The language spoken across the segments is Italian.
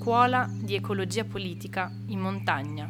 Scuola di ecologia politica in montagna.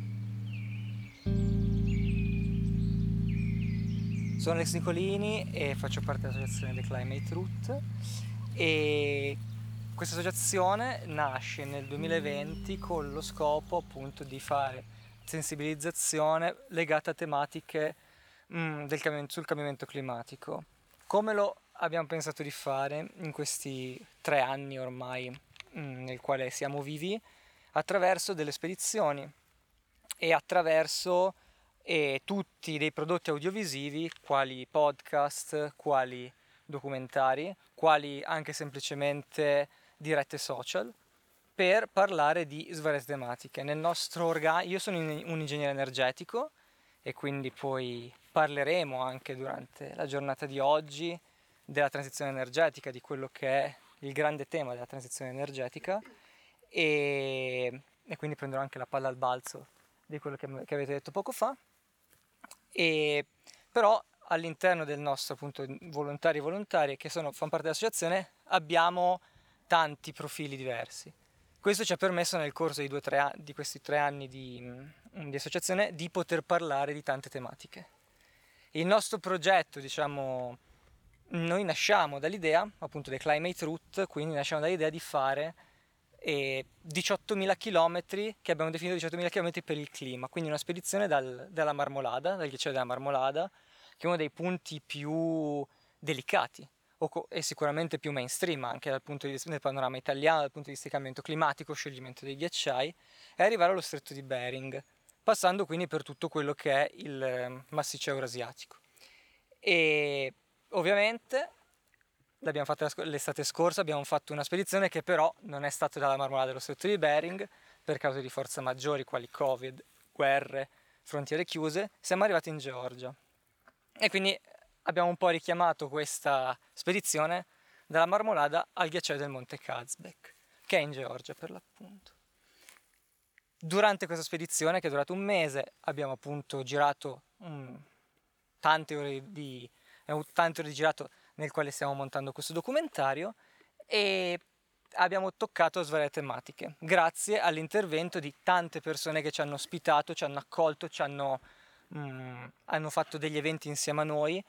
Sono Alex Nicolini e faccio parte dell'associazione The Climate Route e questa associazione nasce nel 2020 con lo scopo appunto di fare sensibilizzazione legata a tematiche sul cambiamento climatico. Come lo abbiamo pensato di fare in questi 3 anni ormai nel quale siamo vivi? Attraverso delle spedizioni e attraverso tutti dei prodotti audiovisivi, quali podcast, quali documentari, quali anche semplicemente dirette social, per parlare di svariate tematiche. Io sono un ingegnere energetico e quindi poi parleremo anche durante la giornata di oggi della transizione energetica, di quello che è il grande tema della transizione energetica e quindi prenderò anche la palla al balzo di quello che avete detto poco fa. E però all'interno del nostro appunto volontari e volontarie che fanno parte dell'associazione abbiamo tanti profili diversi. Questo ci ha permesso nel corso di questi 3 anni di associazione di poter parlare di tante tematiche. Il nostro progetto, diciamo, noi nasciamo dall'idea appunto del Climate Route, quindi nasciamo dall'idea di fare 18.000 km, che abbiamo definito 18.000 km per il clima, quindi una spedizione dalla Marmolada, dal ghiacciaio della Marmolada, che è uno dei punti più delicati e sicuramente più mainstream anche nel panorama italiano, dal punto di vista di cambiamento climatico, scioglimento dei ghiacciai, e arrivare allo stretto di Bering, passando quindi per tutto quello che è il massiccio eurasiatico. E ovviamente l'abbiamo fatta l'estate scorsa, abbiamo fatto una spedizione che però non è stata dalla Marmolada dello Stretto di Bering per cause di forza maggiori quali Covid, guerre, frontiere chiuse. Siamo arrivati in Georgia e quindi abbiamo un po' richiamato questa spedizione dalla Marmolada al ghiacciaio del Monte Kazbek, che è in Georgia per l'appunto. Durante questa spedizione, che è durata un mese, abbiamo appunto girato tante ore di girato nel quale stiamo montando questo documentario e abbiamo toccato svariate tematiche, grazie all'intervento di tante persone che ci hanno ospitato, ci hanno accolto, hanno fatto degli eventi insieme a noi,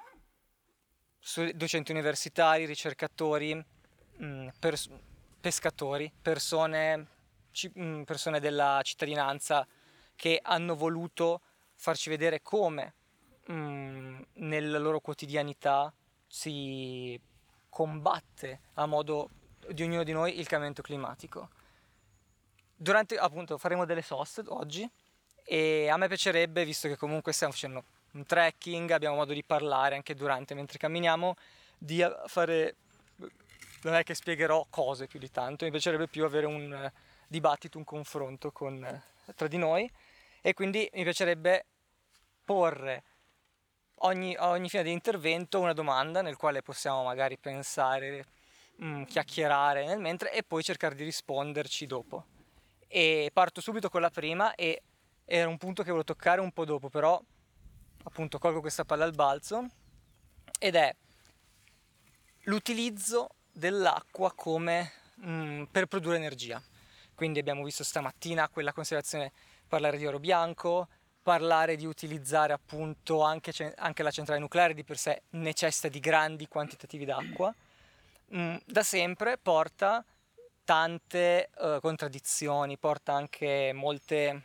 docenti universitari, ricercatori, pescatori, persone della cittadinanza che hanno voluto farci vedere come nella loro quotidianità si combatte a modo di ognuno di noi il cambiamento climatico. Appunto faremo delle soste oggi e a me piacerebbe, visto che comunque stiamo facendo un trekking, abbiamo modo di parlare anche mentre camminiamo, di fare, non è che spiegherò cose più di tanto, mi piacerebbe più avere un dibattito, un confronto tra di noi, e quindi mi piacerebbe porre a ogni fine di intervento una domanda nel quale possiamo magari pensare, chiacchierare nel mentre e poi cercare di risponderci dopo. E parto subito con la prima, e era un punto che volevo toccare un po' dopo, però appunto colgo questa palla al balzo, ed è l'utilizzo dell'acqua come per produrre energia. Quindi abbiamo visto stamattina quella considerazione, parlare di oro bianco, parlare di utilizzare appunto anche la centrale nucleare di per sé necessita di grandi quantitativi d'acqua. Da sempre porta tante contraddizioni, porta anche molte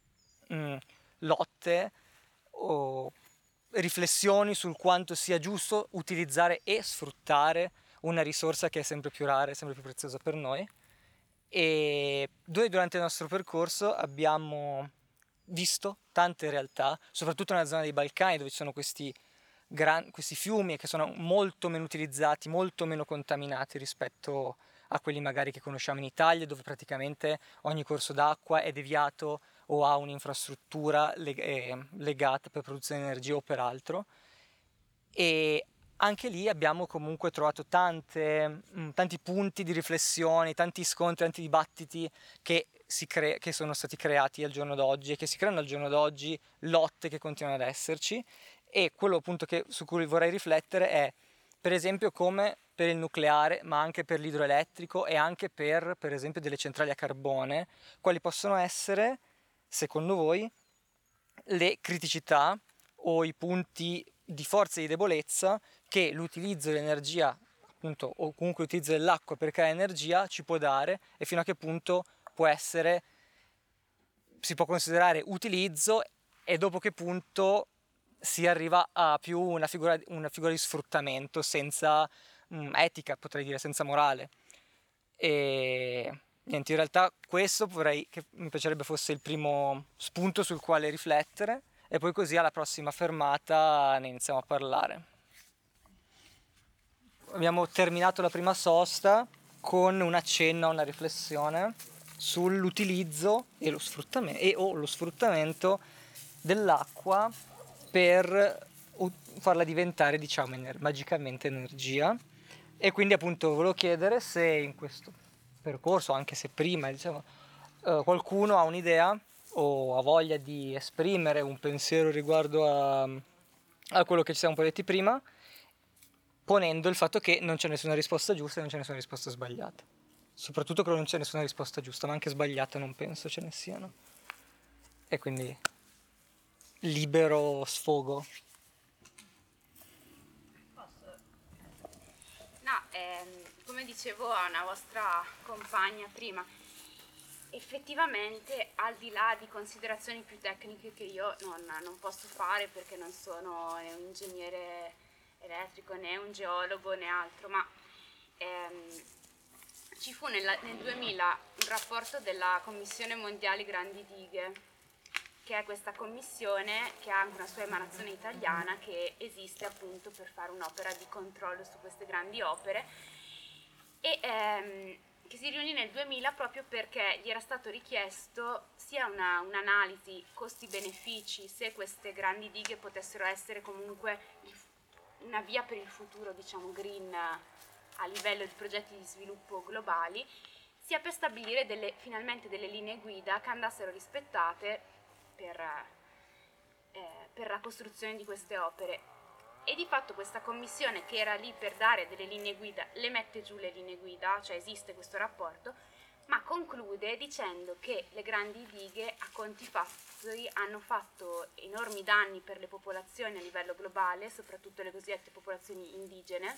lotte o riflessioni sul quanto sia giusto utilizzare e sfruttare una risorsa che è sempre più rara e sempre più preziosa per noi. E durante il nostro percorso abbiamo visto tante realtà, soprattutto nella zona dei Balcani, dove ci sono questi fiumi che sono molto meno utilizzati, molto meno contaminati rispetto a quelli magari che conosciamo in Italia, dove praticamente ogni corso d'acqua è deviato o ha un'infrastruttura legata per produzione di energia o per altro. E anche lì abbiamo comunque trovato tanti punti di riflessione, tanti scontri, tanti dibattiti che sono stati creati al giorno d'oggi e che si creano al giorno d'oggi, lotte che continuano ad esserci. E quello appunto su cui vorrei riflettere è, per esempio, come per il nucleare, ma anche per l'idroelettrico e anche per esempio delle centrali a carbone, quali possono essere, secondo voi, le criticità o i punti di forza e di debolezza che l'utilizzo dell'energia, appunto, o comunque l'utilizzo dell'acqua per creare energia ci può dare, e fino a che punto si può considerare utilizzo, e dopo che punto si arriva a più una figura di sfruttamento senza etica, potrei dire, senza morale. E niente, in realtà questo mi piacerebbe fosse il primo spunto sul quale riflettere, e poi così alla prossima fermata ne iniziamo a parlare. Abbiamo terminato la prima sosta con un accenno a una riflessione sull'utilizzo e lo sfruttamento dell'acqua per farla diventare, diciamo, magicamente energia. E quindi appunto volevo chiedere se in questo percorso, anche se prima, diciamo, qualcuno ha un'idea o ha voglia di esprimere un pensiero riguardo a quello che ci siamo poi detti prima, ponendo il fatto che non c'è nessuna risposta giusta e non c'è nessuna risposta sbagliata. Soprattutto che non c'è nessuna risposta giusta, ma anche sbagliata non penso ce ne siano. E quindi libero sfogo. No, come dicevo a una vostra compagna prima, effettivamente al di là di considerazioni più tecniche che io non posso fare perché non sono né un ingegnere elettrico né un geologo né altro, ma ci fu nel 2000 un rapporto della Commissione Mondiale Grandi Dighe, che è questa commissione che ha anche una sua emanazione italiana, che esiste appunto per fare un'opera di controllo su queste grandi opere, e che si riunì nel 2000 proprio perché gli era stato richiesto sia un'analisi costi-benefici, se queste grandi dighe potessero essere comunque una via per il futuro, diciamo, green a livello di progetti di sviluppo globali, sia per stabilire finalmente delle linee guida che andassero rispettate per la costruzione di queste opere. E di fatto questa commissione, che era lì per dare delle linee guida, le mette giù le linee guida, cioè esiste questo rapporto, ma conclude dicendo che le grandi dighe a conti fatti hanno fatto enormi danni per le popolazioni a livello globale, soprattutto le cosiddette popolazioni indigene,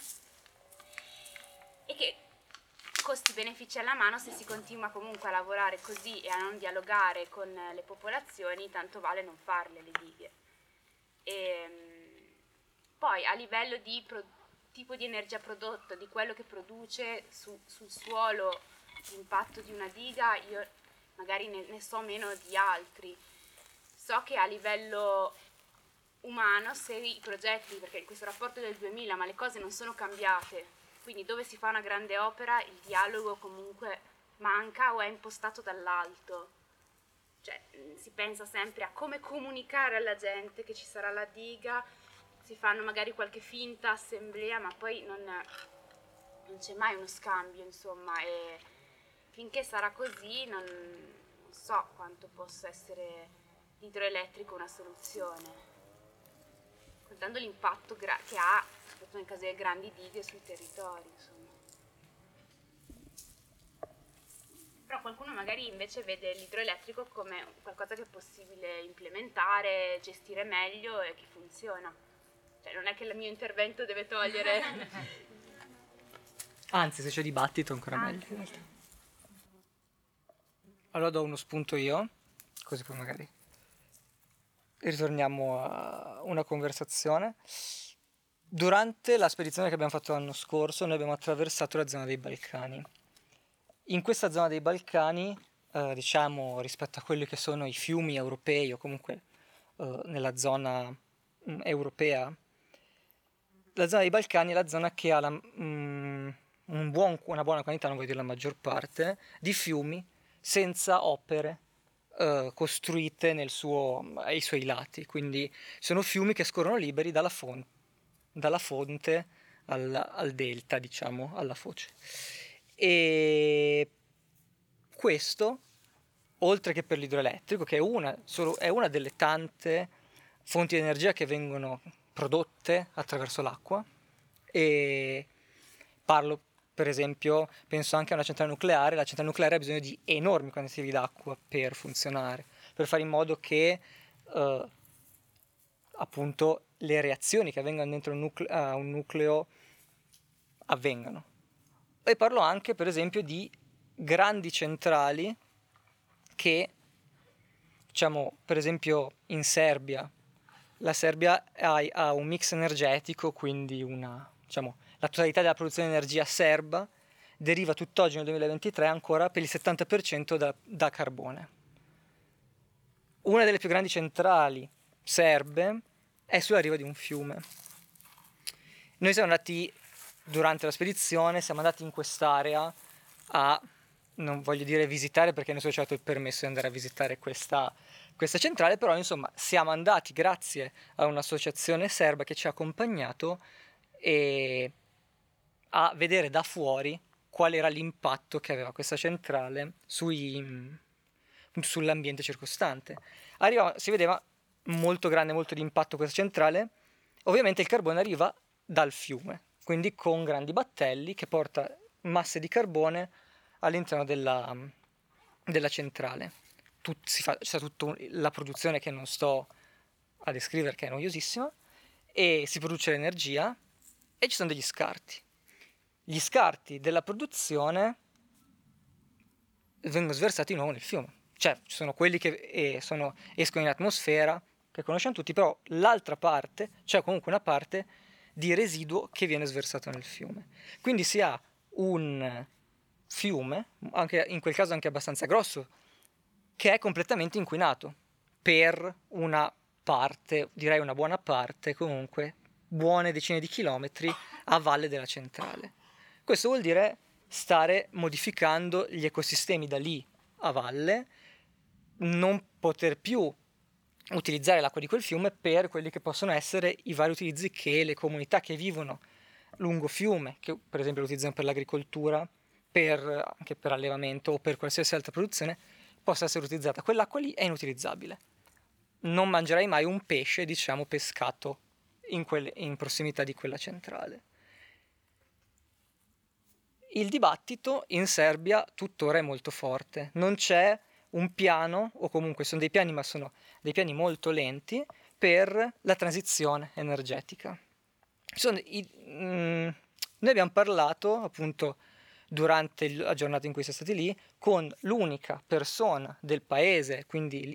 e che costi-benefici alla mano, se si continua comunque a lavorare così e a non dialogare con le popolazioni, tanto vale non farle le dighe. Poi a livello di tipo di energia prodotta, di quello che produce sul suolo, l'impatto di una diga, io magari ne so meno di altri. So che a livello umano, se i progetti, perché questo rapporto è del 2000, ma le cose non sono cambiate, quindi dove si fa una grande opera il dialogo comunque manca o è impostato dall'alto. Cioè si pensa sempre a come comunicare alla gente che ci sarà la diga, si fanno magari qualche finta assemblea, ma poi non c'è mai uno scambio, insomma, e finché sarà così non so quanto possa essere l'idroelettrico una soluzione, contando l'impatto che ha, soprattutto nel caso delle grandi dighe, sui territori, insomma. Però qualcuno magari invece vede l'idroelettrico come qualcosa che è possibile implementare, gestire meglio e che funziona. Cioè non è che il mio intervento deve togliere... Anzi, se c'è dibattito ancora meglio. In realtà. Allora do uno spunto io, così poi magari ritorniamo a una conversazione. Durante la spedizione che abbiamo fatto l'anno scorso, noi abbiamo attraversato la zona dei Balcani. In questa zona dei Balcani, diciamo, rispetto a quelli che sono i fiumi europei o comunque nella zona europea, la zona dei Balcani è la zona che ha una buona quantità, non voglio dire la maggior parte, di fiumi senza opere costruite ai suoi lati. Quindi sono fiumi che scorrono liberi dalla fonte al delta, diciamo, alla foce. E questo, oltre che per l'idroelettrico, che è una delle tante fonti di energia che vengono prodotte attraverso l'acqua, per esempio, penso anche a una centrale nucleare. La centrale nucleare ha bisogno di enormi quantitativi d'acqua per funzionare, per fare in modo che appunto le reazioni che avvengono dentro un nucleo avvengano. E parlo anche, per esempio, di grandi centrali che, diciamo, per esempio in Serbia. La Serbia ha un mix energetico, quindi la totalità della produzione di energia serba deriva tutt'oggi nel 2023 ancora per il 70% da carbone. Una delle più grandi centrali serbe è sulla riva di un fiume. Noi siamo andati, durante la spedizione, siamo andati in quest'area non voglio dire visitare perché nessuno ci ha dato il permesso di andare a visitare questa centrale, però insomma siamo andati grazie a un'associazione serba che ci ha accompagnato a vedere da fuori qual era l'impatto che aveva questa centrale sull'ambiente circostante. Si vedeva molto grande, molto di impatto questa centrale. Ovviamente il carbone arriva dal fiume, quindi con grandi battelli che porta masse di carbone all'interno della centrale. C'è tutta la produzione che non sto a descrivere, che è noiosissima, e si produce l'energia e ci sono degli scarti. Gli scarti della produzione vengono sversati di nuovo nel fiume. Cioè, ci sono quelli che escono in atmosfera, che conosciamo tutti, però l'altra parte, c'è comunque una parte di residuo che viene sversato nel fiume. Quindi si ha un fiume, anche in quel caso anche abbastanza grosso, che è completamente inquinato per una parte, direi una buona parte, comunque buone decine di chilometri a valle della centrale. Questo vuol dire stare modificando gli ecosistemi da lì a valle, non poter più utilizzare l'acqua di quel fiume per quelli che possono essere i vari utilizzi che le comunità che vivono lungo fiume, che per esempio lo utilizzano per l'agricoltura, anche per allevamento o per qualsiasi altra produzione, possa essere utilizzata. Quell'acqua lì è inutilizzabile. Non mangerai mai un pesce, diciamo, pescato in prossimità di quella centrale. Il dibattito in Serbia tuttora è molto forte. Non c'è un piano, o comunque sono dei piani, ma sono dei piani molto lenti, per la transizione energetica. Noi abbiamo parlato, appunto, durante la giornata in cui siamo stati lì, con l'unica persona del paese, quindi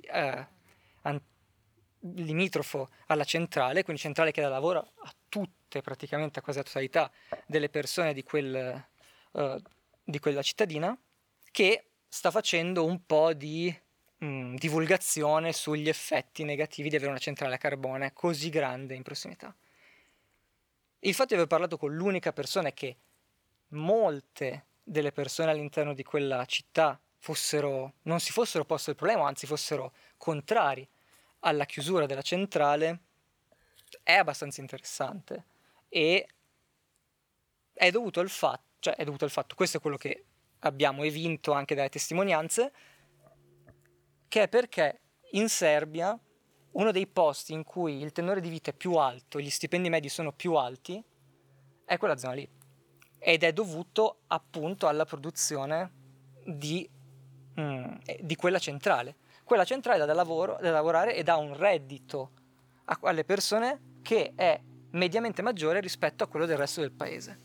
limitrofo alla centrale, quindi centrale che dà lavoro a tutte, praticamente a quasi la totalità delle persone di quella cittadina, che sta facendo un po' di divulgazione sugli effetti negativi di avere una centrale a carbone così grande in prossimità. Il fatto di aver parlato con l'unica persona è che molte delle persone all'interno di quella città non si fossero posto il problema, anzi fossero contrari alla chiusura della centrale, è abbastanza interessante e è dovuto al fatto, questo è quello che abbiamo evinto anche dalle testimonianze, che è perché in Serbia uno dei posti in cui il tenore di vita è più alto, gli stipendi medi sono più alti, è quella zona lì. Ed è dovuto appunto alla produzione di quella centrale. Quella centrale da lavorare e dà un reddito alle persone che è mediamente maggiore rispetto a quello del resto del paese.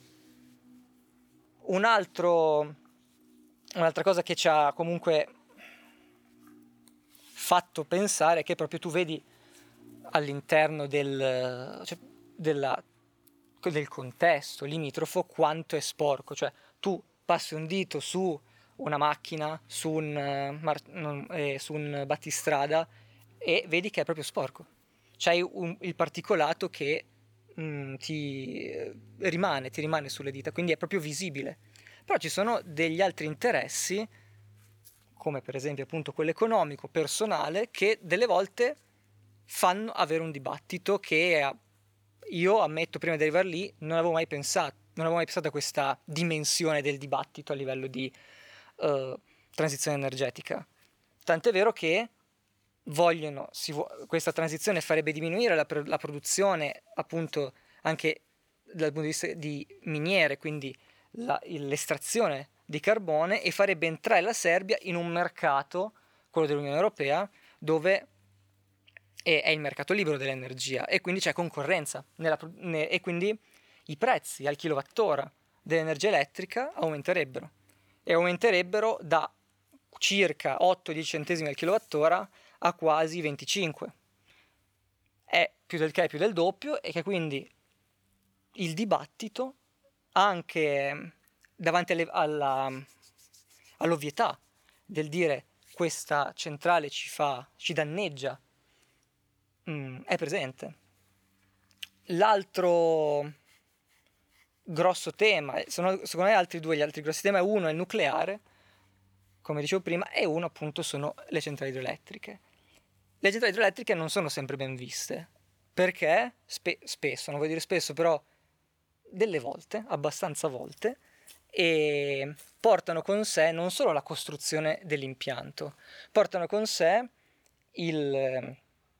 Un'altra cosa che ci ha comunque fatto pensare è che proprio tu vedi all'interno del contesto limitrofo quanto è sporco, cioè tu passi un dito su una macchina, su un battistrada e vedi che è proprio sporco. C'hai il particolato che ti rimane sulle dita, quindi è proprio visibile. Però ci sono degli altri interessi, come per esempio appunto quello economico, personale, che delle volte fanno avere un dibattito che io ammetto, prima di arrivare lì, non avevo mai pensato a questa dimensione del dibattito a livello di transizione energetica. Tant'è vero che questa transizione farebbe diminuire la produzione, appunto, anche dal punto di vista di miniere, quindi l'estrazione di carbone e farebbe entrare la Serbia in un mercato, quello dell'Unione Europea, dove è il mercato libero dell'energia e quindi c'è concorrenza e quindi i prezzi al kilowattora dell'energia elettrica aumenterebbero e aumenterebbero da circa 8-10 centesimi al kilowattora a quasi 25. È più del che è più del doppio, e che quindi il dibattito anche davanti all'ovvietà del dire questa centrale ci danneggia è presente. L'altro grosso tema, secondo me gli altri grossi temi, uno è il nucleare, come dicevo prima, e uno appunto sono le centrali idroelettriche. Le centrali idroelettriche non sono sempre ben viste, perché spesso, non voglio dire spesso, però delle volte, abbastanza volte, e portano con sé non solo la costruzione dell'impianto, portano con sé il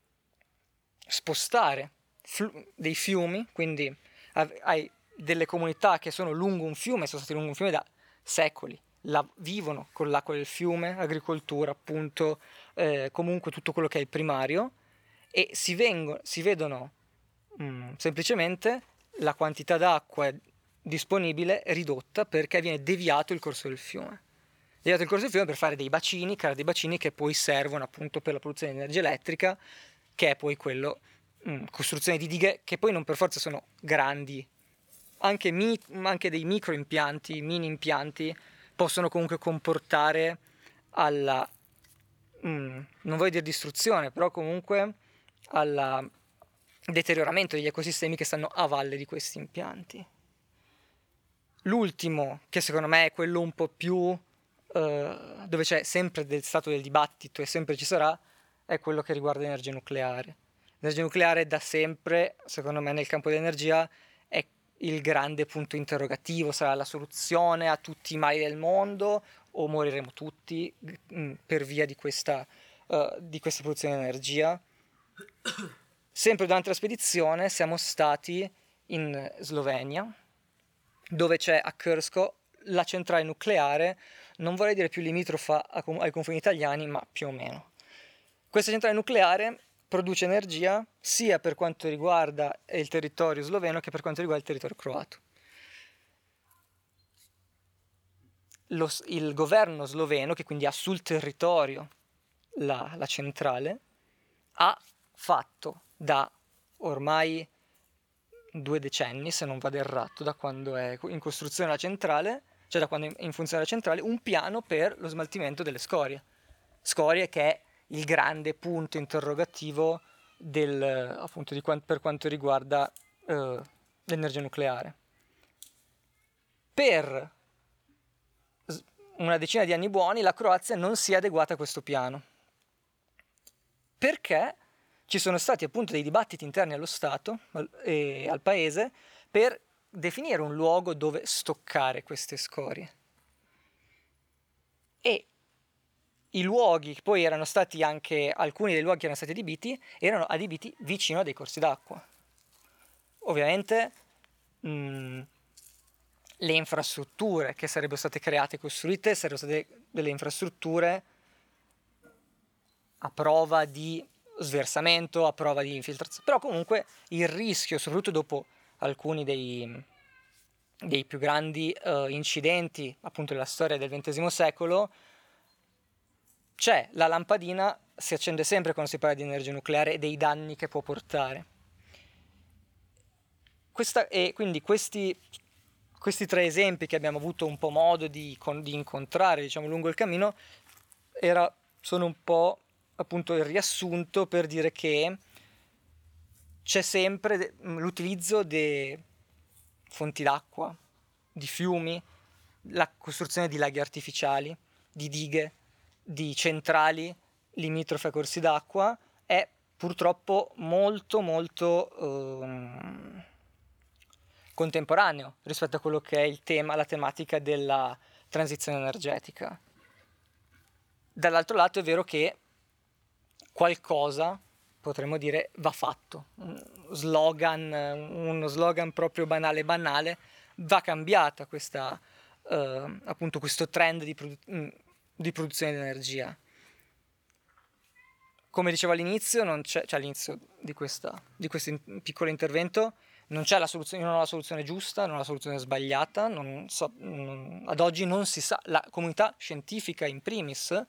spostare dei fiumi, quindi hai delle comunità che sono lungo un fiume, sono state lungo un fiume da secoli, vivono con l'acqua del fiume, agricoltura appunto, comunque tutto quello che è il primario, e si vedono semplicemente la quantità d'acqua disponibile ridotta perché viene deviato il corso del fiume. Deviato il corso del fiume per fare creare dei bacini che poi servono appunto per la produzione di energia elettrica, che è poi quello, costruzione di dighe che poi non per forza sono grandi, anche dei micro impianti, mini impianti, possono comunque comportare alla, non voglio dire distruzione, però comunque al deterioramento degli ecosistemi che stanno a valle di questi impianti. L'ultimo, che secondo me è quello un po' più dove c'è sempre del stato del dibattito e sempre ci sarà, è quello che riguarda l'energia nucleare. L'energia nucleare da sempre, secondo me, nel campo dell'energia è il grande punto interrogativo. Sarà la soluzione a tutti i mali del mondo o moriremo tutti per via di questa produzione di energia? Sempre durante la spedizione siamo stati in Slovenia, dove c'è a Krško la centrale nucleare, non vorrei dire più limitrofa ai confini italiani, ma più o meno. Questa centrale nucleare produce energia sia per quanto riguarda il territorio sloveno che per quanto riguarda il territorio croato. Il governo sloveno, che quindi ha sul territorio la centrale, ha fatto da ormai 2 decenni, se non vado errato, da quando è in costruzione la centrale, cioè da quando è in funzione la centrale, un piano per lo smaltimento delle scorie. Scorie che è il grande punto interrogativo appunto per quanto riguarda l'energia nucleare. Per una decina di anni buoni la Croazia non si è adeguata a questo piano, perché ci sono stati appunto dei dibattiti interni allo Stato e al paese per definire un luogo dove stoccare queste scorie. E i luoghi, poi erano stati anche, alcuni dei luoghi che erano stati adibiti, erano adibiti vicino a dei corsi d'acqua. Ovviamente le infrastrutture che sarebbero state create e costruite sarebbero state delle infrastrutture a prova di sversamento, a prova di infiltrazione, però comunque il rischio, soprattutto dopo alcuni dei più grandi incidenti appunto della storia del XX secolo, c'è la lampadina, si accende sempre quando si parla di energia nucleare e dei danni che può portare. E quindi questi 3 esempi che abbiamo avuto un po' modo di incontrare, diciamo, lungo il cammino, sono un po' appunto il riassunto per dire che c'è sempre l'utilizzo di fonti d'acqua, di fiumi, la costruzione di laghi artificiali, di dighe, di centrali limitrofe a corsi d'acqua è purtroppo molto molto contemporaneo rispetto a quello che è la tematica della transizione energetica. Dall'altro lato è vero che qualcosa, potremmo dire, va fatto. Uno slogan proprio banale, va cambiata appunto questo trend di produzione di energia. Come dicevo all'inizio, all'inizio di questo piccolo intervento, non c'è la soluzione, io non ho la soluzione giusta, non ho la soluzione sbagliata, ad oggi non si sa, la comunità scientifica in primis,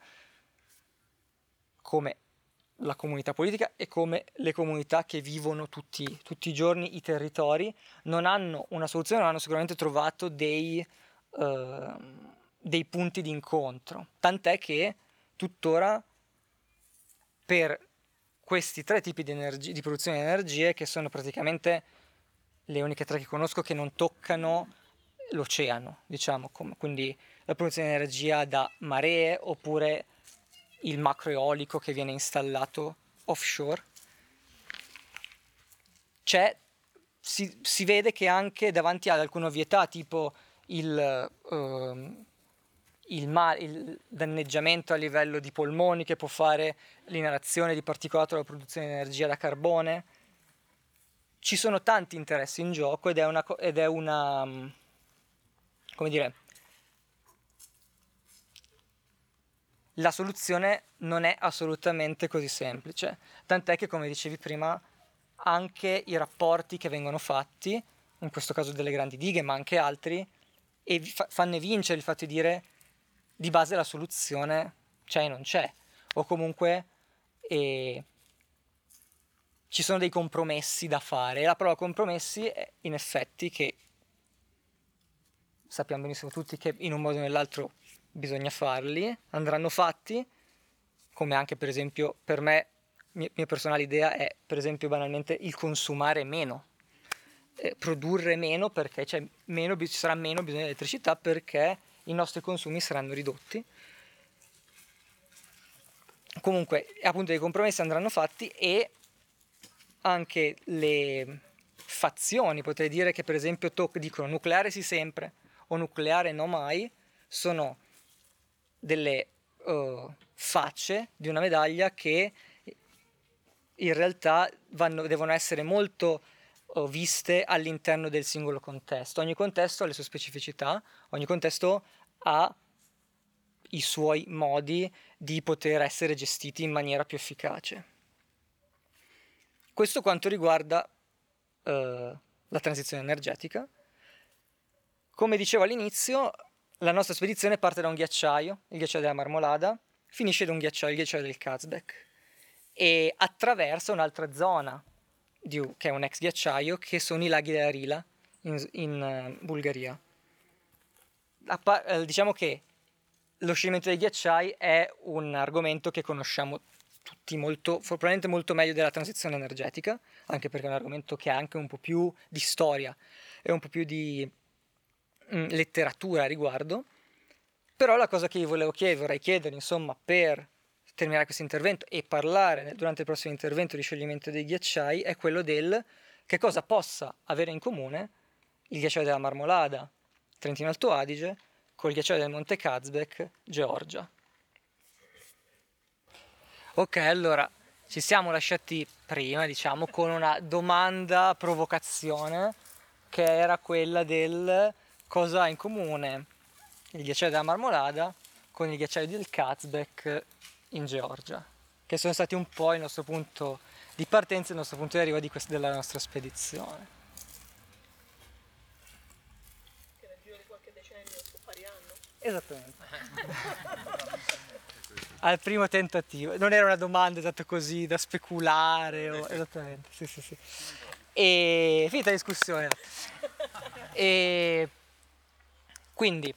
come la comunità politica e come le comunità che vivono tutti i giorni i territori, non hanno una soluzione, non hanno sicuramente trovato dei punti di incontro, tant'è che tuttora per questi 3 tipi di produzione di energie, che sono praticamente le uniche 3 che conosco che non toccano l'oceano, diciamo, quindi la produzione di energia da maree oppure il macroeolico che viene installato offshore, si vede che anche davanti ad alcune ovvietà, tipo il danneggiamento a livello di polmoni che può fare l'inalazione di particolato della produzione di energia da carbone, ci sono tanti interessi in gioco ed è una come dire, la soluzione non è assolutamente così semplice, tant'è che, come dicevi prima, anche i rapporti che vengono fatti, in questo caso delle grandi dighe ma anche altri, e fanno vincere il fatto di dire di base la soluzione c'è e non c'è, o comunque ci sono dei compromessi da fare, e la parola compromessi è in effetti, che sappiamo benissimo tutti che in un modo o nell'altro bisogna farli, andranno fatti, come anche per esempio per me, mia personale idea è per esempio banalmente il consumare meno, produrre meno, perché ci sarà meno bisogno di elettricità perché i nostri consumi saranno ridotti. Comunque appunto i compromessi andranno fatti, e anche le fazioni, potrei dire, che per esempio dicono nucleare sì sempre o nucleare no mai, sono delle facce di una medaglia che in realtà devono essere molto viste all'interno del singolo contesto. Ogni contesto ha le sue specificità, ogni contesto ha i suoi modi di poter essere gestiti in maniera più efficace. Questo quanto riguarda la transizione energetica. Come dicevo all'inizio, la nostra spedizione parte da un ghiacciaio, il ghiacciaio della Marmolada, finisce da un ghiacciaio, il ghiacciaio del Kazbek, e attraversa un'altra zona, che è un ex ghiacciaio, che sono i laghi della Rila in Bulgaria. Diciamo che lo scioglimento dei ghiacciai è un argomento che conosciamo tutti probabilmente molto meglio della transizione energetica, anche perché è un argomento che ha anche un po' più di storia e un po' più di letteratura a riguardo. Però la cosa che io vorrei chiedere, insomma, per terminare questo intervento e parlare durante il prossimo intervento di scioglimento dei ghiacciai, è quello del che cosa possa avere in comune il ghiacciaio della Marmolada, Trentino Alto Adige, col ghiacciaio del Monte Kazbek, Georgia. Ok, allora ci siamo lasciati prima, diciamo, con una domanda provocazione, che era quella del cosa ha in comune il ghiacciaio della Marmolada con il ghiacciaio del Kazbek in Georgia, che sono stati un po' il nostro punto di partenza e il nostro punto di arrivo della nostra spedizione. Che nel giro di qualche decennio su pari anno. Esattamente. Al primo tentativo, non era una domanda esatto così da speculare, esattamente, sì. E finita la discussione. E quindi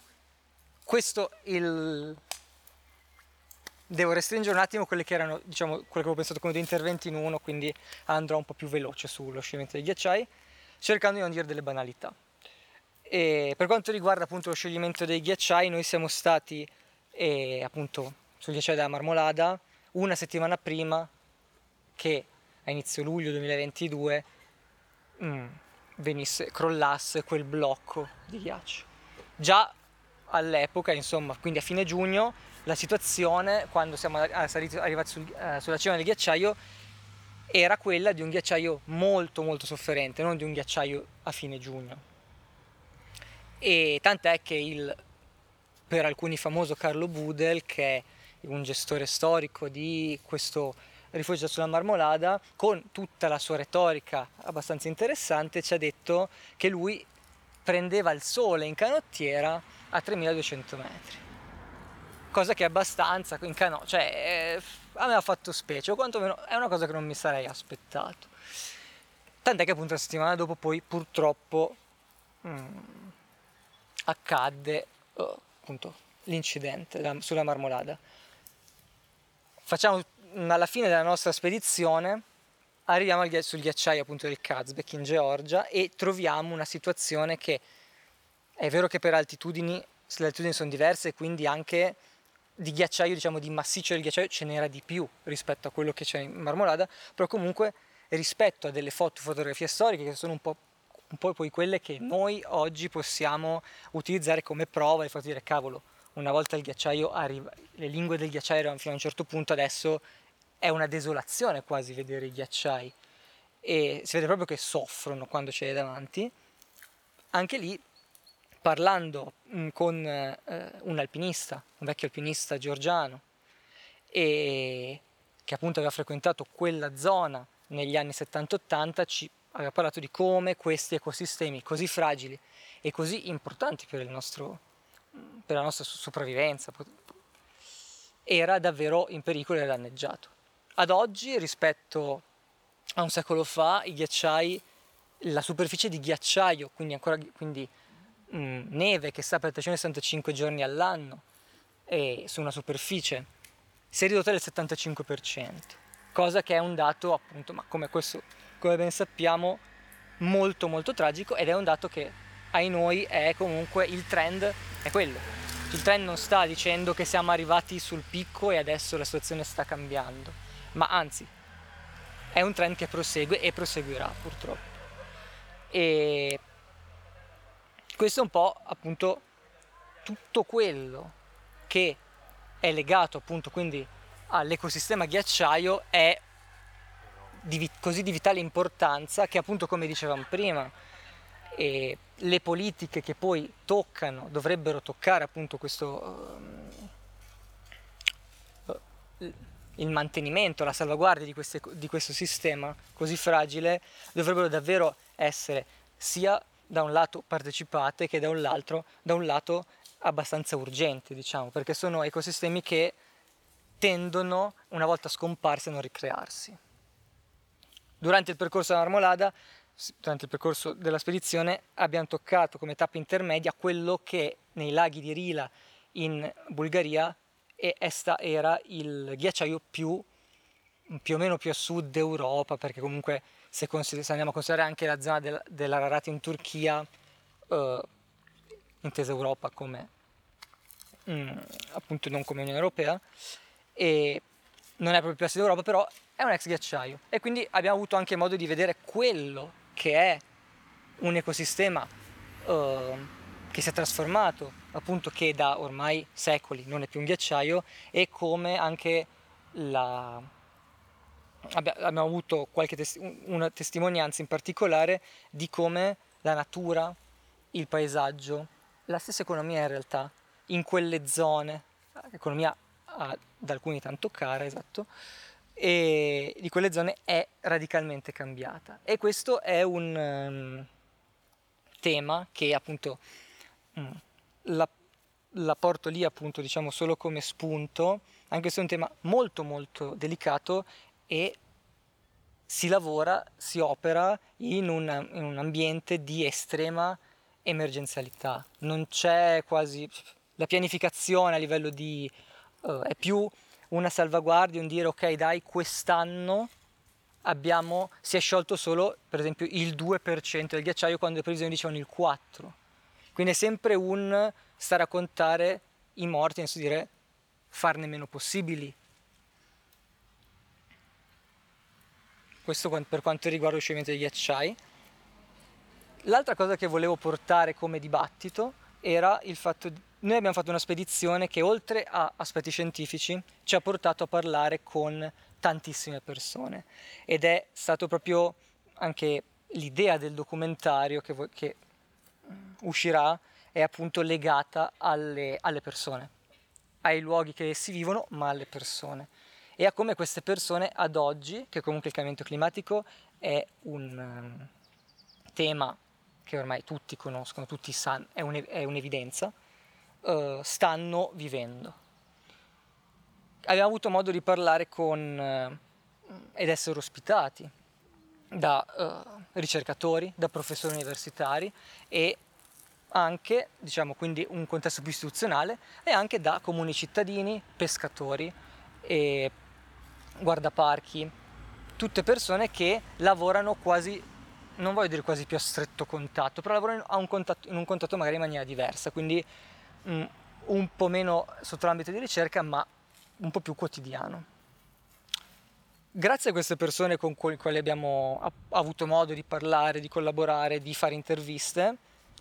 devo restringere un attimo quelle che erano, diciamo, quello che avevo pensato come due interventi in uno, quindi andrò un po' più veloce sullo scioglimento dei ghiacciai, cercando di non dire delle banalità. E per quanto riguarda appunto lo scioglimento dei ghiacciai, noi siamo stati appunto sul ghiacciaio della Marmolada una settimana prima che a inizio luglio 2022 crollasse quel blocco di ghiaccio. Già all'epoca, insomma, quindi a fine giugno, la situazione, quando siamo arrivati sulla cima del ghiacciaio, era quella di un ghiacciaio molto molto sofferente, non di un ghiacciaio a fine giugno. E tant'è che per alcuni famoso Carlo Budel, che è un gestore storico di questo rifugio sulla Marmolada, con tutta la sua retorica abbastanza interessante, ci ha detto che lui prendeva il sole in canottiera a 3200 metri. Cosa che è abbastanza in cioè a me ha fatto specie, o quantomeno è una cosa che non mi sarei aspettato. Tant'è che appunto la settimana dopo poi purtroppo accadde appunto l'incidente sulla Marmolada. Alla fine della nostra spedizione arriviamo sul ghiacciaio appunto del Kazbek in Georgia e troviamo una situazione che è vero che per le altitudini sono diverse, e quindi anche di ghiacciaio, diciamo di massiccio del ghiacciaio ce n'era di più rispetto a quello che c'è in Marmolada, però comunque rispetto a delle fotografie storiche che sono un po' poi quelle che noi oggi possiamo utilizzare come prova e far dire cavolo, una volta il ghiacciaio arriva, le lingue del ghiacciaio erano fino a un certo punto, adesso è una desolazione quasi vedere i ghiacciai e si vede proprio che soffrono quando ce li hai davanti. Anche lì, parlando con un alpinista, un vecchio alpinista georgiano, e che appunto aveva frequentato quella zona negli anni 70-80, ci aveva parlato di come questi ecosistemi così fragili e così importanti per la nostra sopravvivenza era davvero in pericolo e danneggiato. Ad oggi, rispetto a un secolo fa, i ghiacciai, la superficie di ghiacciaio, quindi neve che sta per 365 giorni all'anno e su una superficie, si è ridotta del 75%, cosa che è un dato appunto, ma come ben sappiamo, molto molto tragico, ed è un dato che ai noi è comunque il trend, è quello. Il trend non sta dicendo che siamo arrivati sul picco e adesso la situazione sta cambiando, ma anzi è un trend che prosegue e proseguirà purtroppo. E questo è un po' appunto tutto quello che è legato appunto quindi all'ecosistema ghiacciaio è così di vitale importanza che appunto, come dicevamo prima, le politiche che poi dovrebbero toccare appunto il mantenimento, la salvaguardia di questo sistema così fragile, dovrebbero davvero essere sia da un lato partecipate che da un lato abbastanza urgenti, diciamo, perché sono ecosistemi che tendono, una volta scomparsi, a non ricrearsi. Durante il percorso della Marmolada, durante il percorso della spedizione, abbiamo toccato come tappa intermedia quello che nei laghi di Rila in Bulgaria era il ghiacciaio più o meno più a sud d'Europa, perché comunque se andiamo a considerare anche la zona dell'Ararat in Turchia, intesa Europa come appunto non come Unione Europea, e non è proprio più a sud d'Europa, però è un ex ghiacciaio, e quindi abbiamo avuto anche modo di vedere quello che è un ecosistema che si è trasformato, appunto, che da ormai secoli non è più un ghiacciaio, e come anche abbiamo avuto una testimonianza in particolare di come la natura, il paesaggio, la stessa economia in realtà, in quelle zone, economia ad alcuni tanto cara, esatto, e di quelle zone è radicalmente cambiata. E questo è un tema che appunto la porto lì appunto, diciamo, solo come spunto, anche se è un tema molto molto delicato, e si opera in un ambiente di estrema emergenzialità. Non c'è quasi la pianificazione a livello è più una salvaguardia, un dire ok dai, quest'anno si è sciolto solo per esempio il 2% del ghiacciaio quando le previsioni dicevano il 4%. Quindi è sempre un stare a contare i morti, nel senso dire farne meno possibili. Questo per quanto riguarda lo scioglimento dei ghiacciai. L'altra cosa che volevo portare come dibattito era il fatto di noi abbiamo fatto una spedizione che, oltre a aspetti scientifici, ci ha portato a parlare con tantissime persone, ed è stato proprio anche l'idea del documentario che uscirà, è appunto legata alle persone, ai luoghi che essi vivono, ma alle persone. E a come queste persone ad oggi, che comunque il cambiamento climatico è un tema che ormai tutti conoscono, tutti sanno, è un'evidenza, stanno vivendo. Abbiamo avuto modo di parlare ed essere ospitati da ricercatori, da professori universitari e anche, diciamo, quindi un contesto più istituzionale, e anche da comuni cittadini, pescatori e guardaparchi, tutte persone che lavorano quasi, non voglio dire quasi più a stretto contatto, però lavorano in un contatto magari in maniera diversa, quindi un po' meno sotto l'ambito di ricerca, ma un po' più quotidiano. Grazie a queste persone con le quali abbiamo avuto modo di parlare, di collaborare, di fare interviste,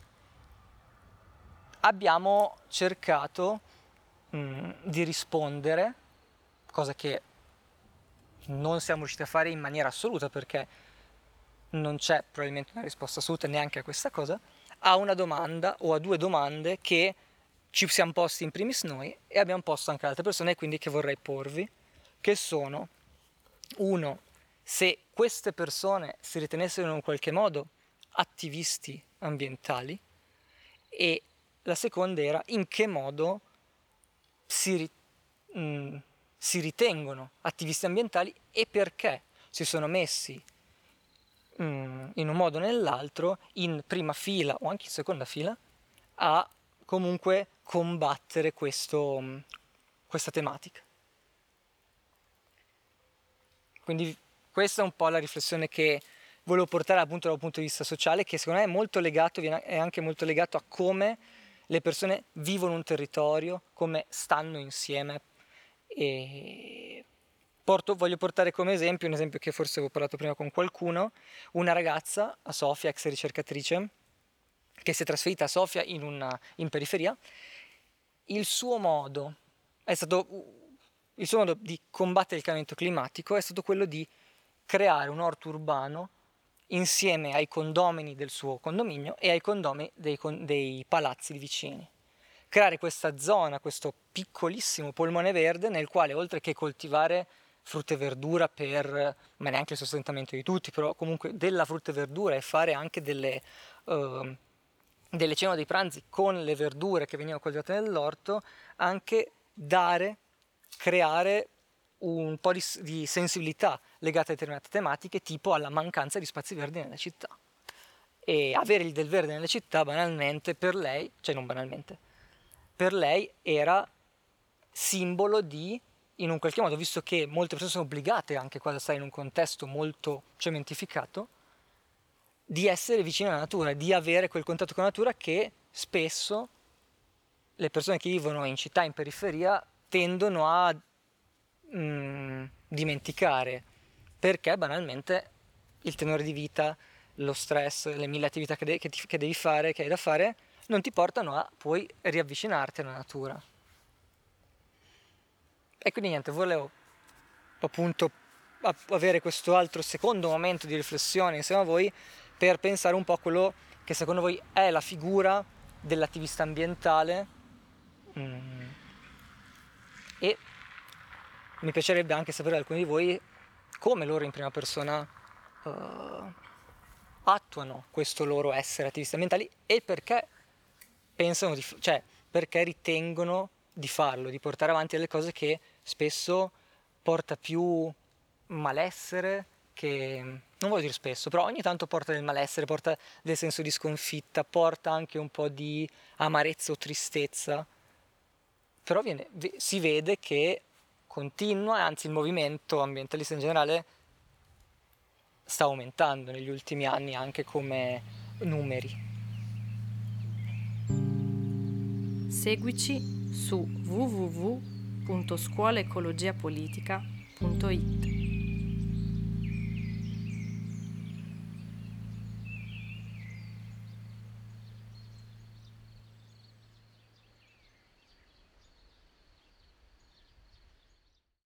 abbiamo cercato di rispondere, cosa che non siamo riusciti a fare in maniera assoluta perché non c'è probabilmente una risposta assoluta neanche a questa cosa, a una domanda o a due domande che ci siamo posti in primis noi e abbiamo posto anche ad altre persone, e quindi che vorrei porvi, che sono: uno, se queste persone si ritenessero in un qualche modo attivisti ambientali, e la seconda era in che modo si ritengono attivisti ambientali e perché si sono messi in un modo o nell'altro in prima fila o anche in seconda fila a comunque combattere questa tematica. Quindi questa è un po' la riflessione che volevo portare appunto dal punto di vista sociale, che secondo me è molto legato, è anche molto legato a come le persone vivono un territorio, come stanno insieme. E voglio portare come esempio, un esempio che forse avevo parlato prima con qualcuno, una ragazza, a Sofia, ex ricercatrice, che si è trasferita a Sofia in periferia. Il suo modo di combattere il cambiamento climatico è stato quello di creare un orto urbano insieme ai condomini del suo condominio e ai condomini dei palazzi vicini. Creare questa zona, questo piccolissimo polmone verde nel quale, oltre che coltivare frutta e verdura ma neanche il sostentamento di tutti, però comunque della frutta e verdura, e fare anche delle cene o dei pranzi con le verdure che venivano coltivate nell'orto, anche creare un po' di sensibilità legata a determinate tematiche, tipo alla mancanza di spazi verdi nelle città. E avere il del verde nelle città, banalmente, per lei, cioè non banalmente, per lei era simbolo di, in un qualche modo, visto che molte persone sono obbligate anche quando stai in un contesto molto cementificato, di essere vicino alla natura, di avere quel contatto con la natura che spesso le persone che vivono in città, in periferia, tendono a dimenticare, perché banalmente il tenore di vita, lo stress, le mille attività che devi fare, che hai da fare, non ti portano a poi riavvicinarti alla natura. E quindi niente, volevo appunto avere questo altro secondo momento di riflessione insieme a voi per pensare un po' a quello che secondo voi è la figura dell'attivista ambientale, e mi piacerebbe anche sapere da alcuni di voi come loro in prima persona attuano questo loro essere attivisti ambientali e perché pensano perché ritengono di farlo, di portare avanti delle cose che spesso porta più malessere che, non voglio dire spesso, però ogni tanto porta del malessere, porta del senso di sconfitta, porta anche un po' di amarezza o tristezza, però si vede che continua, anzi il movimento ambientalista in generale sta aumentando negli ultimi anni anche come numeri. Seguici su www.scuolaecologiapolitica.it.